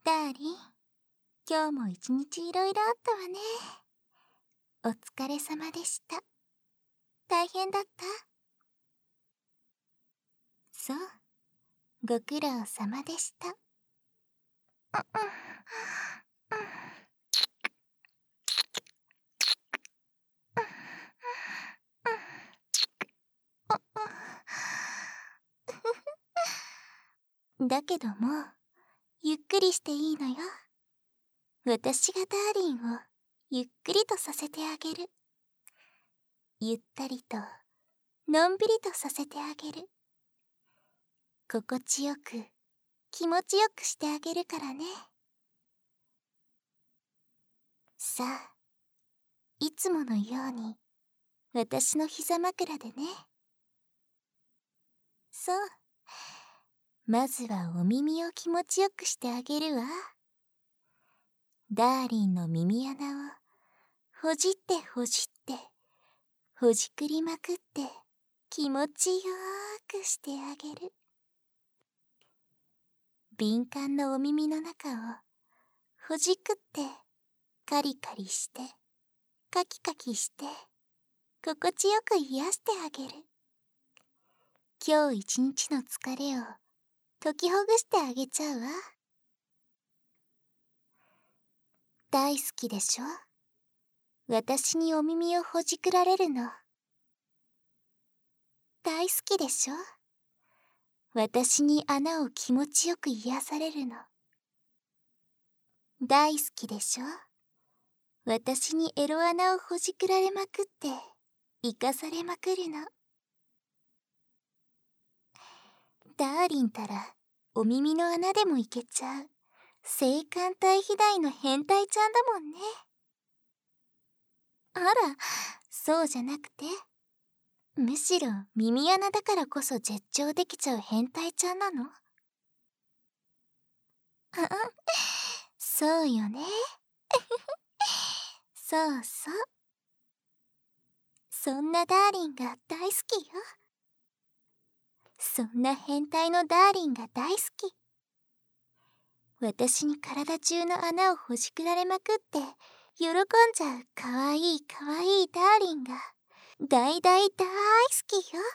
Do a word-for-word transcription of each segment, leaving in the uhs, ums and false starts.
ダーリン、今日も一日いろいろあったわね。お疲れ様でした。大変だった？そう、ご苦労様でした。だけどもうゆっくりしていいのよ。私がダーリンをゆっくりとさせてあげる。ゆったりとのんびりとさせてあげる。心地よく気持ちよくしてあげるからね。さあ、いつものように私の膝枕でね。そう、まずはお耳を気持ちよくしてあげるわ。ダーリンの耳穴をほじってほじってほじくりまくって気持ちよーくしてあげる。敏感なお耳の中をほじくってカリカリしてカキカキして心地よく癒してあげる。今日一日の疲れを解きほぐしてあげちゃうわ。大好きでしょ？私にお耳をほじくられるの。大好きでしょ？私に穴を気持ちよく癒されるの。大好きでしょ？私にエロ穴をほじくられまくって生かされまくるの。ダーリンたらお耳の穴でもいけちゃう性感帯肥大の変態ちゃんだもんね。あら、そうじゃなくて、むしろ耳穴だからこそ絶頂できちゃう変態ちゃんなの？そうよね。そうそう。そんなダーリンが大好きよ。そんな変態のダーリンが大好き。私に体中の穴をほじくられまくって喜んじゃうかわいいかわいいダーリンが大大大好きよ。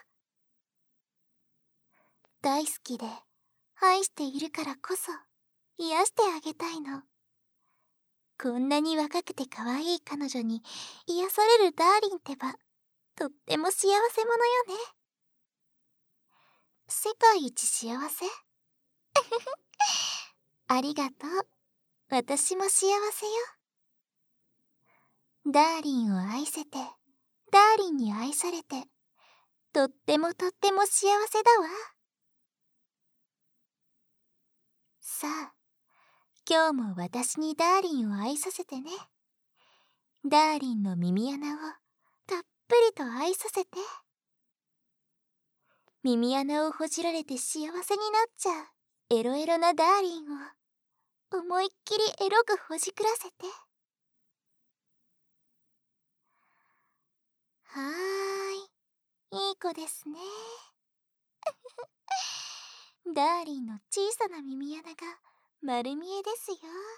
大好きで愛しているからこそ癒してあげたいの。こんなに若くて可愛い彼女に癒されるダーリンってばとっても幸せ者よね。世界一幸せありがとう。私も幸せよ。ダーリンを愛せてダーリンに愛されてとってもとっても幸せだわ。さあ、今日も私にダーリンを愛させてね。ダーリンの耳穴をたっぷりと愛させて。耳穴をほじられて幸せになっちゃうエロエロなダーリンを思いっきりエロくほじくらせて。はーい、いい子ですね。ダーリンの小さな耳穴が丸見えですよ。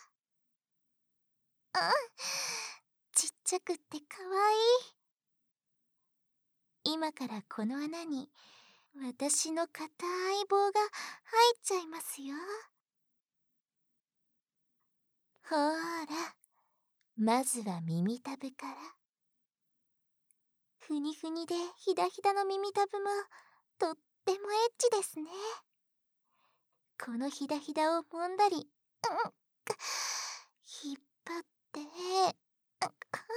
うん、ちっちゃくってかわいい。今からこの穴に私の硬い棒が入っちゃいますよ。ほーら、まずは耳たぶから。ふにふにでひだひだの耳たぶもとってもエッチですね。このひだひだを揉んだり、うん、引っ張って、うん、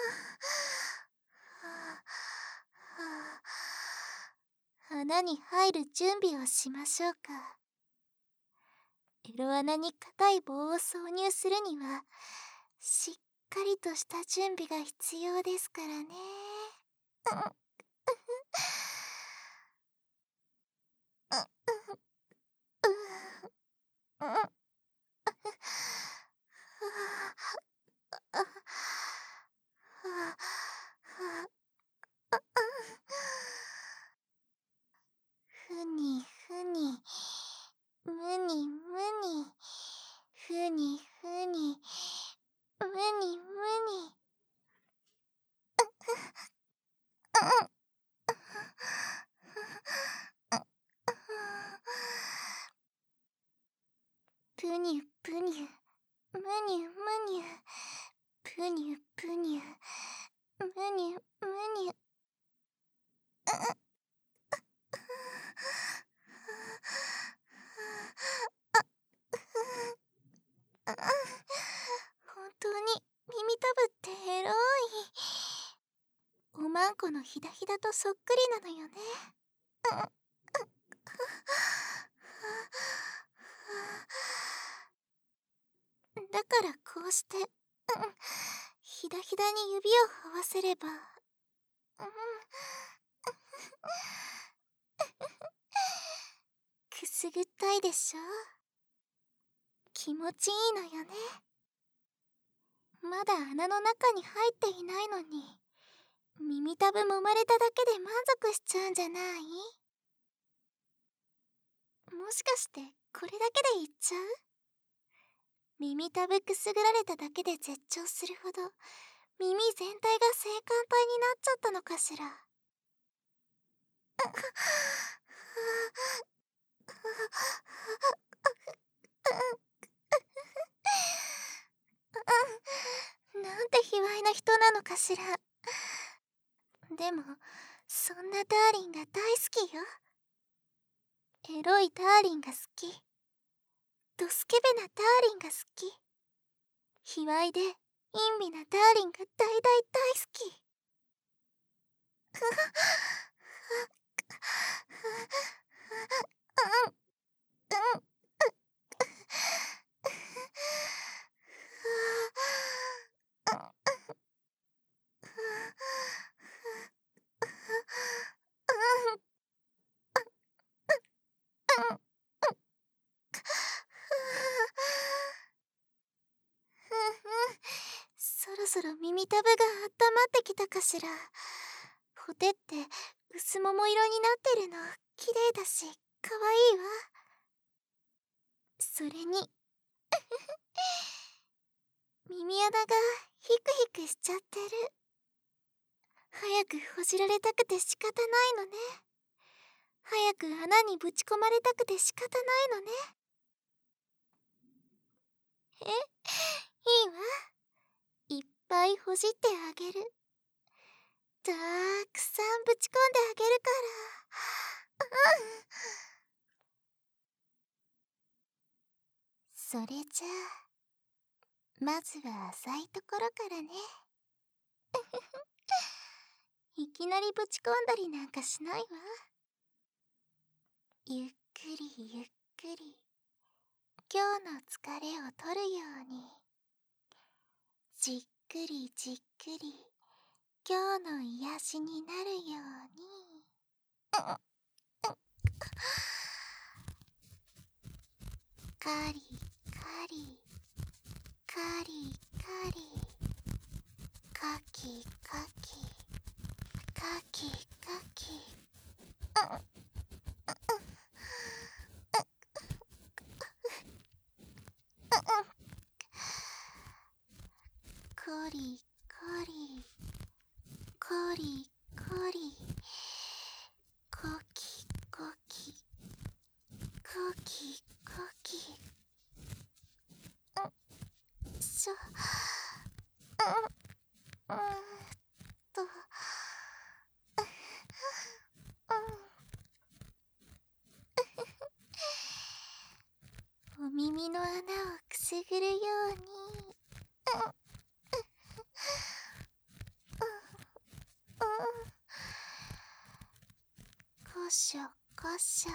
穴に入る準備をしましょうか。エロ穴に硬い棒を挿入するにはしっかりとした準備が必要ですからね。ふにふにむにむにふにぷにゅぷにゅ、むにゅむにゅ、ぷにゅぷにゅ、むにゅむにゅ。本当に耳たぶってエロい。おまんこのひだひだとそっくりなのよね。だからこうして、ひだひだに指を合わせれば、くすぐったいでしょ。気持ちいいのよね。まだ穴の中に入っていないのに、耳たぶ揉まれただけで満足しちゃうんじゃない？もしかしてこれだけでいっちゃう？耳たぶくすぐられただけで絶頂するほど耳全体が性感帯になっちゃったのかしら。なんて卑猥な人なのかしら。でもそんなダーリンが大好きよ。エロいダーリンが好き。ドスケベなダーリンが好き。卑猥で陰微なダーリンが大大大好き。そろそろ耳たぶが温まってきたかしら。ほてって薄桃色になってるの綺麗だしかわいいわ。それに耳穴がヒクヒクしちゃってる。早くほじられたくて仕方ないのね。早く穴にぶち込まれたくて仕方ないのね。え、いいわ。いっぱいほじってあげる。たくさんぶち込んであげるから。それじゃあまずは浅いところからね。いきなりぶち込んだりなんかしないわ。ゆっくりゆっくり今日の疲れを取るように、じっくりじっくり今日の癒しになるように。カリカリカリカリカキカキカキカキ。コリコリコリコリコキコキコキコキ。しょうんうんとお耳の穴をくすぐるように。こしょこしょ。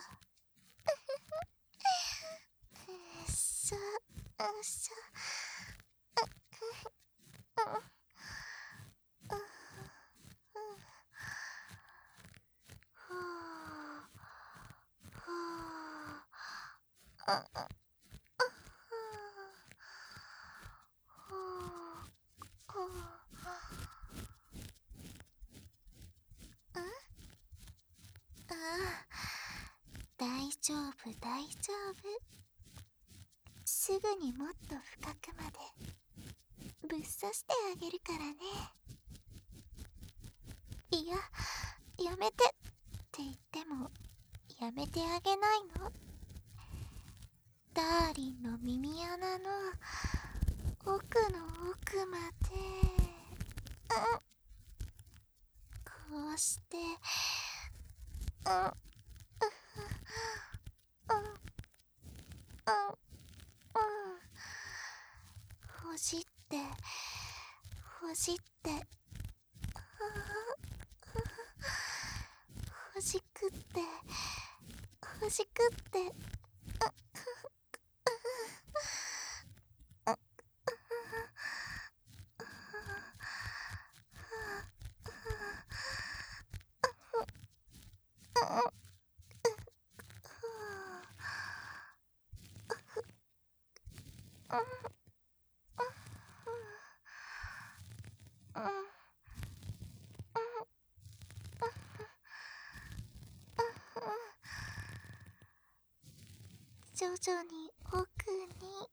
うっしょうっしょ。大丈夫大丈夫。すぐにもっと深くまでぶっ刺してあげるからね。いや、やめてって言ってもやめてあげないの。 ダーリンの耳穴の奥の奥まで、うん、こうして、うん、うん、うん、うん、うん、ほじって、ほじって、ほじくって、ほじくって、徐々に奥に、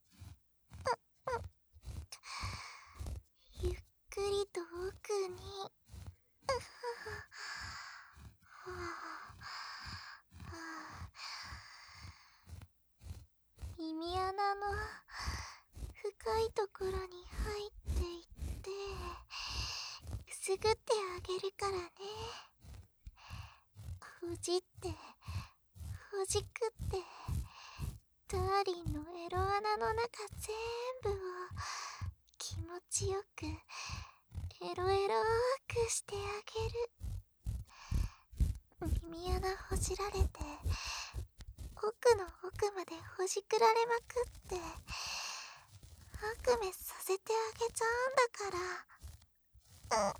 ゆっくりと奥に、耳穴の深いところに入っていってくすぐってあげるからね。ほじってほじくってダーリンのエロ穴の中全部を気持ちよくエロエローくしてあげる。耳穴ほじられて奥の奥までほじくられまくって悪夢させてあげちゃうんだから。うん。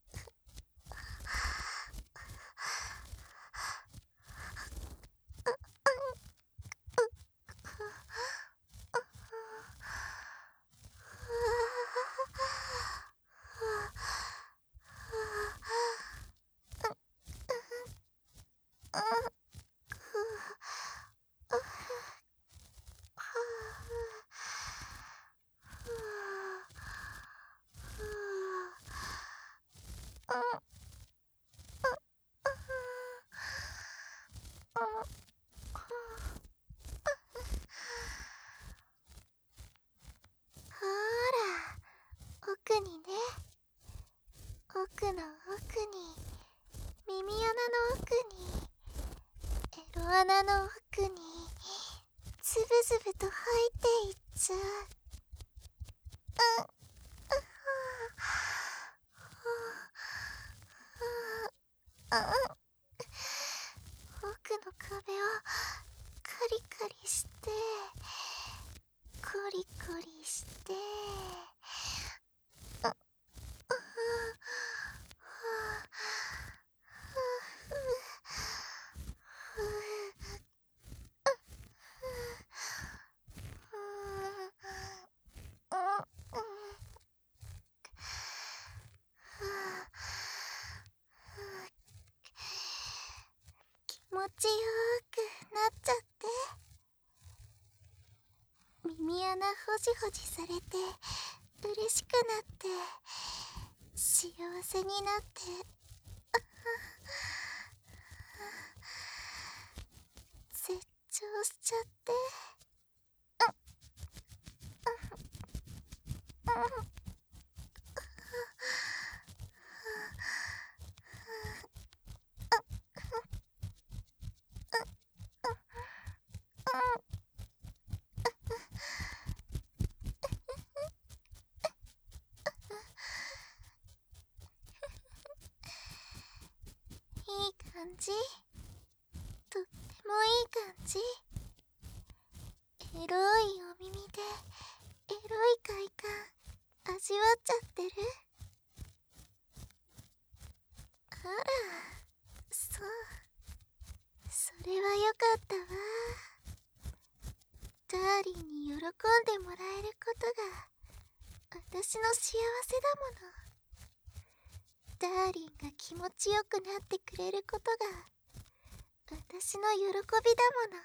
奥にね、奥の奥に、耳穴の奥に、エロ穴の奥につぶつぶと入っていっちゃう。うん、奥の壁をカリカリして、コリコリして、気持ちよくなっちゃって。耳穴ほじほじされて嬉しくなって幸せになって絶頂しちゃって。いい感じ、とってもいい感じ。エロいお耳でエロい快感味わっちゃってる。あら、そう、それはよかったわ。ダーリンに喜んでもらえることが私の幸せだもの。ダーリンが気持ちよくなってくれることが私の喜びだもの。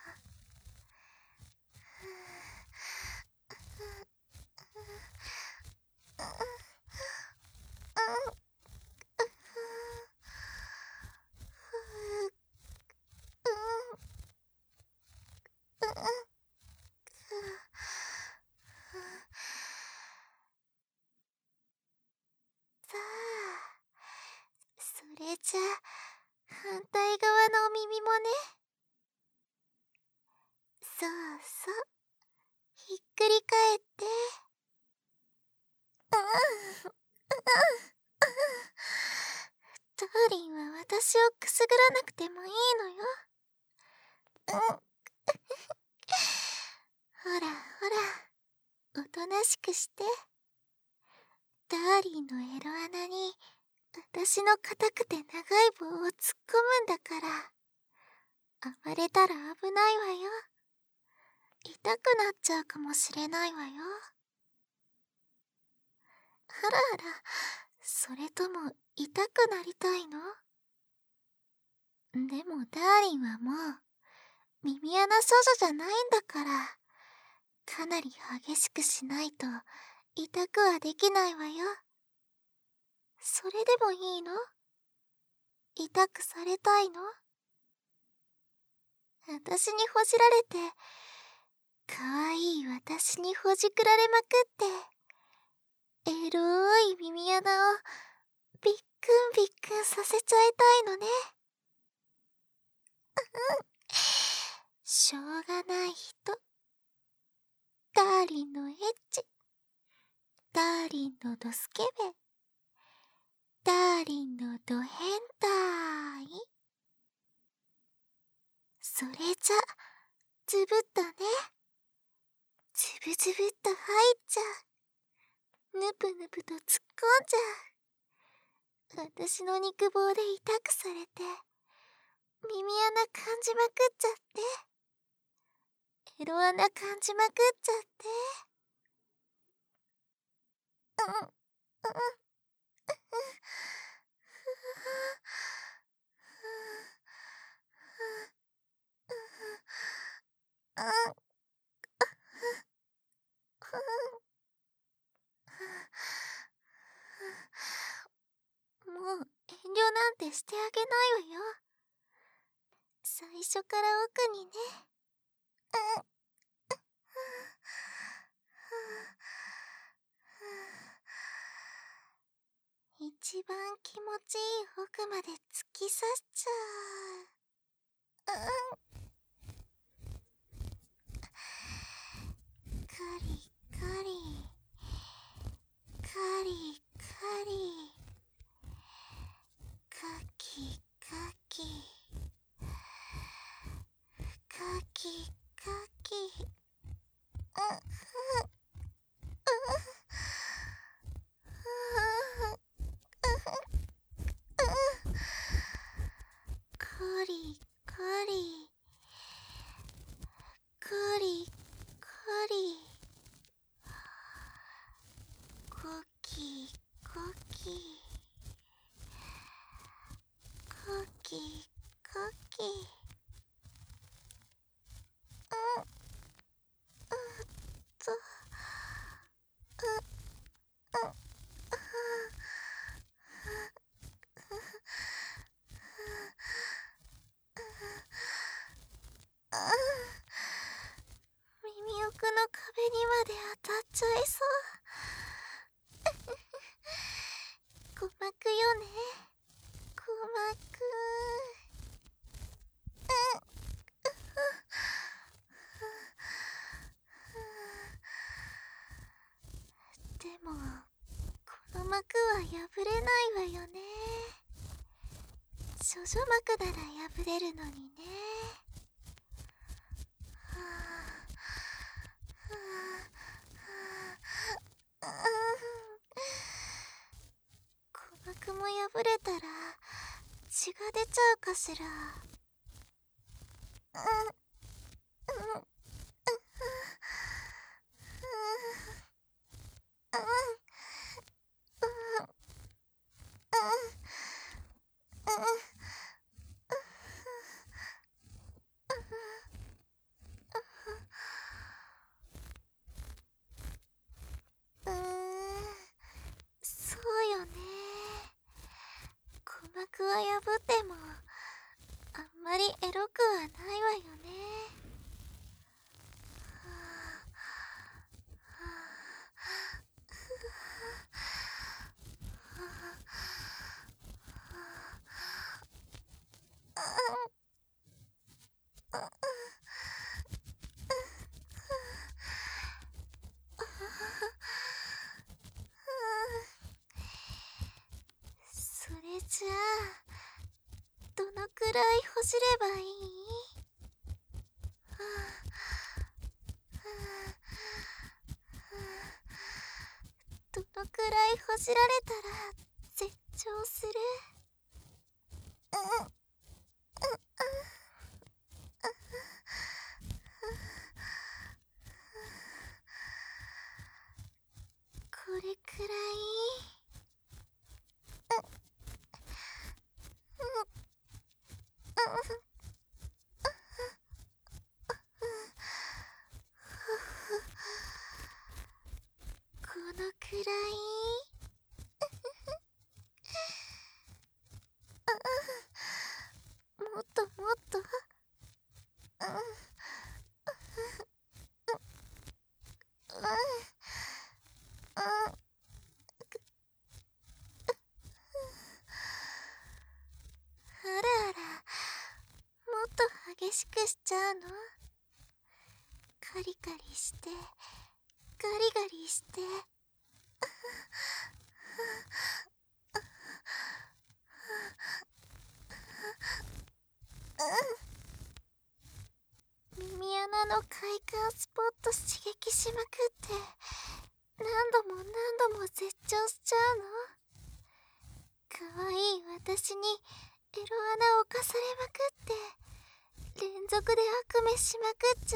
そうそう。ひっくり返って。うん。うん。ダーリンは私をくすぐらなくてもいいのよ。うん。ほらほら、おとなしくして。ダーリンのエロ穴に私の硬くて長い棒を突っ込むんだから、暴れたら危ないわよ。痛くなっちゃうかもしれないわよ。あらあら、それとも痛くなりたいの？でもダーリンはもう耳穴少女じゃないんだから、かなり激しくしないと痛くはできないわよ。それでもいいの？痛くされたいの？私にほじられて、かわいい私にほじくられまくって、エロい耳穴をびっくんびっくんさせちゃいたいのね。うん。しょうがない人。ダーリンのエッチ。ダーリンのドスケベ。ダーリンのド変態。それじゃ、ズブッとね。ズブズブっと入っちゃう。ぬぷぬぷと突っ込んじゃう。私の肉棒で痛くされて、耳穴感じまくっちゃって。エロ穴感じまくっちゃって。うん、うん、うん、うん、もう遠慮なんてしてあげないわよ。最初から奥にね。一番気持ちいい奥まで突き刺しちゃう。カリカリカリカリカキカキカキカキ。カリカリカリカリカキカキカキカキ。うん。うっと。う、う、耳奥の壁にまで当たっちゃいそう。鼓膜よね。鼓膜。でもこの膜は破れないわよね。処女膜なら破れるのにね。はあはあはあ、鼓膜も破れたら血が出ちゃうかしら。うんうんうんうーん、そうよね。鼓膜は破ってもあんまりエロくはないわよね。 らいほじればいい？はあはあどのくらいほじられたら絶頂する？うん。これくらい？このくらい？もっともっと？あらあら、もっと激しくしちゃうの？カリカリして、ガリガリして。耳穴の快感スポット刺激しまくって何度も何度も絶頂しちゃうの？かわいい私にエロ穴をかされまくって連続で悪夢しまくっちゃう？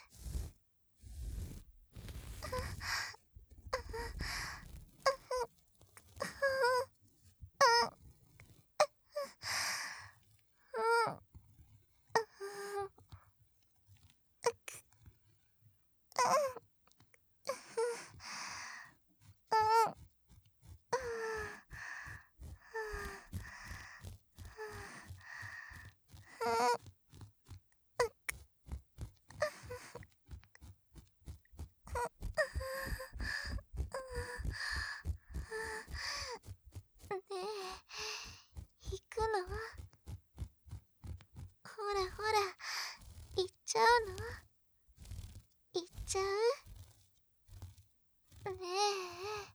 ねえ、行くの？ほらほら、行っちゃうの？行っちゃう？ねえ。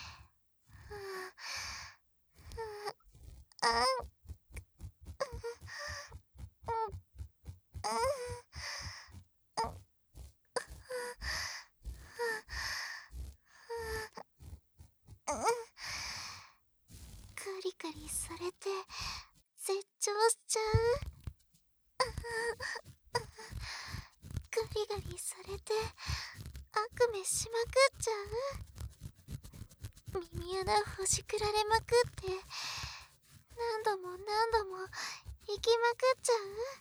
あん。カリカリされて絶頂しちゃう？ガリガリされて悪夢しまくっちゃう？耳穴ほじくられまくって何度も何度も行きまくっちゃう？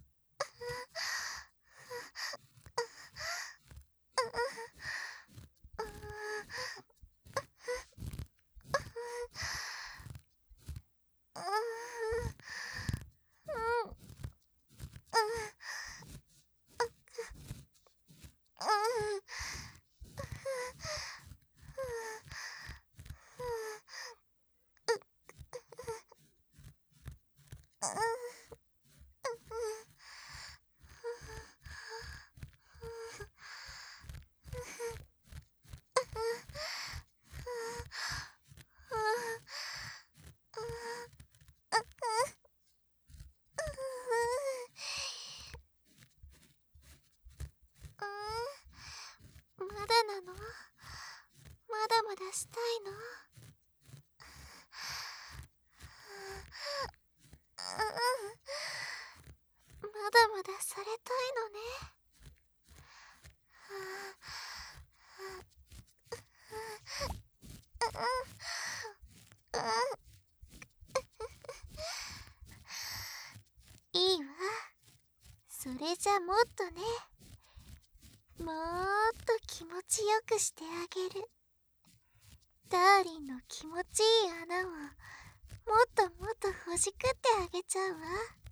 まだなの？まだまだしたいの？まだまだされたいのね。いいわ。それじゃもっとね、もっと気持ちよくしてあげる。ダーリンの気持ちいい穴をもっともっとほじくってあげちゃうわ。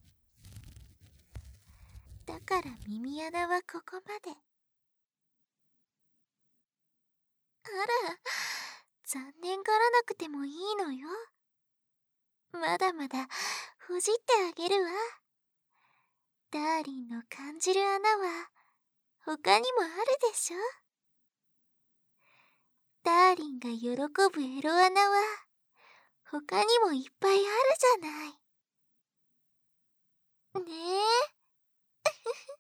だから耳穴はここまで。あら、残念がらなくてもいいのよ。まだまだほじってあげるわ。ダーリンの感じる穴は他にもあるでしょ。ダーリンが喜ぶエロ穴は他にもいっぱいあるじゃない。 ねえ